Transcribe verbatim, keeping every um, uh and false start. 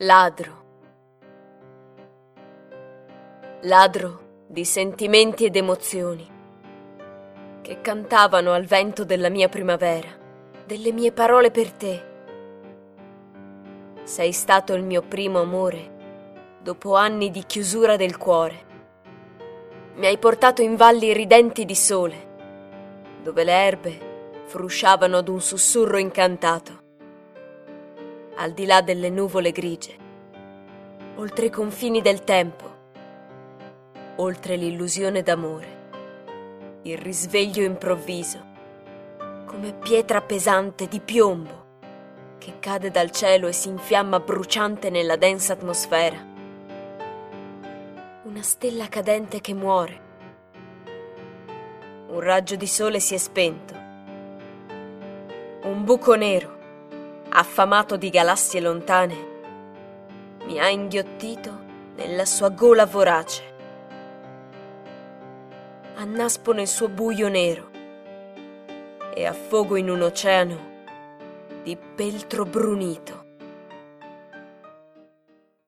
Ladro. Ladro di sentimenti ed emozioni che cantavano al vento della mia primavera, delle mie parole per te. Sei stato il mio primo amore dopo anni di chiusura del cuore. Mi hai portato in valli ridenti di sole, dove le erbe frusciavano ad un sussurro incantato. Al di là delle nuvole grigie, oltre i confini del tempo, oltre l'illusione d'amore, il risveglio improvviso, come pietra pesante di piombo che cade dal cielo e si infiamma bruciante nella densa atmosfera. Una stella cadente che muore. Un raggio di sole si è spento. Un buco nero, affamato di galassie lontane, mi ha inghiottito nella sua gola vorace. Annaspo nel suo buio nero e affogo in un oceano di peltro brunito.